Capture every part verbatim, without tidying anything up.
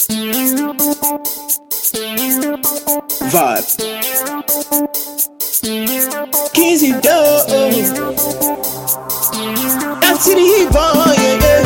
Vibe. Kizzy Doe. That's the boy, yeah, yeah.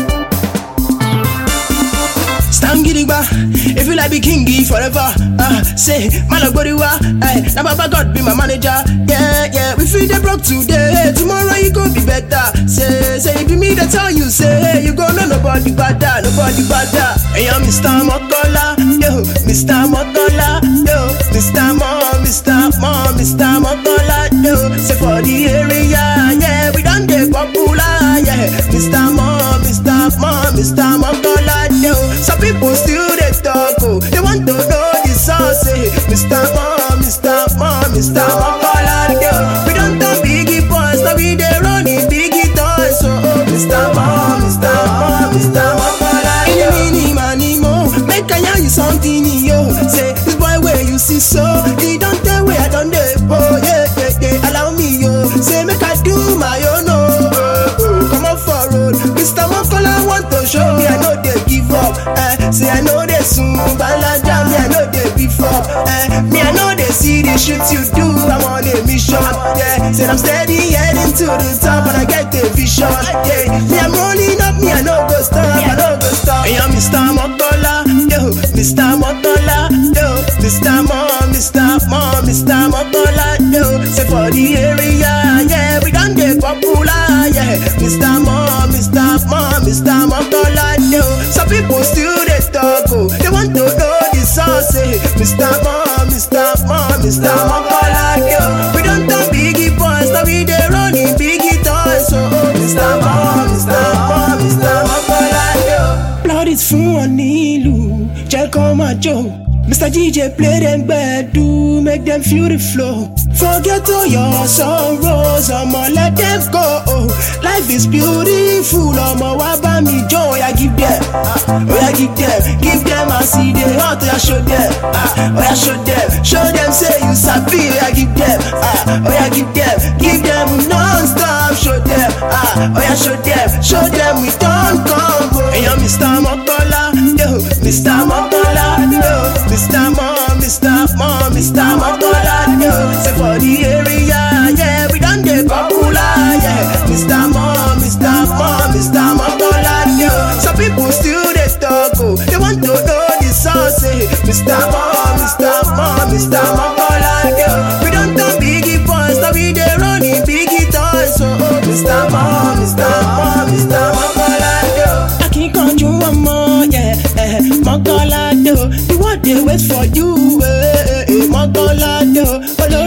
Stam Gidigba, if you like be kingy forever. Uh, say, man, I go to war. Now, Baba God be my manager. Yeah, yeah. We feel the broke today. Tomorrow you go be better. Say, say, if you me, that's how you say. You go, no, nobody better, nobody better. Hey, I'm Mister Mokola, yo, Mister Mokola, yo, Mister Mo, Mister Mo, Mister Mokola, yo. Say for the area, yeah, we done get popular, yeah. Mister Mo, Mister Mo, Mister Mokola, yo. Some people still they talk, oh, they want to know the sauce, eh. Mister Mo, Mister Mo, Mister Mokola, yo. We don't talk biggie boys, now we they running biggie toys, so oh, Mister Mo, Mister Mo, Mister Mokola, yo. Any money mo, make I hear you something, yo. Say this boy where you see so, he don't tell where I don't dey, oh yeah, yeah, yeah. Allow me, yo. Say make I do my own, oh, oh, oh. Come on for road, Mister Mokola want to show me I know they give up. Eh, say I know they soon, Balaja, me I know they before. Eh, me I know they see the shit you do. I'm on a mission. Yeah, say I'm steady heading to the top and I get the vision. Yeah, me I'm rolling up, me I know go stop, I know go stop. Hey, I'm Mister Mokola, yo, Mister Mokola, yo, Mister Mo, Mister Mo, Mister Mokola, yo. Say for the area, yeah, we done get popular, yeah. Mister Mo, Mister Mo, Mister Mokola, yo. Some people still they talk, oh, they want to know the sauce, eh. Mister Mo, Mister Mo, Mister Mokola, yo. We don't talk biggie boys, now we they running biggie toys, so oh, Mister Mo, Mister Mo, Mister Mokola, yo. Blood is full on Nilu, check on my joke. Mister D J play them bad, do make them feel the flow. Forget all your sorrows, I'ma let them go. Life is beautiful, I'ma waba me joy. I give them, uh, oh I give them, give them I see them hot, I show them, uh, oh I show them, show them say you sabi, I give them, uh, oh I give them, give them non-stop, show them, uh, oh I show them, show them we don't come. Hey, I'm Mister Mokola, yo, Mister Mokola, yo. Mister Mo, Mister Mo, Mister Mokola, yo. Say for the area, yeah, we done get popular, yeah. Mister Mo, Mister Mo, Mister Mokola, yo. Some people still they talk, oh, they want to know the sauce, eh. Mister Mo, Mister Mo, Mister Mokola, yo. We don't talk biggie boys, now we they running biggie toys, so oh, Mister Mo, Mister Mo, Mister Mokola, yo. I can't control one more, yeah, eh, Mokola, yo. The world they wait for you, eh, eh, eh, Mokola, yo.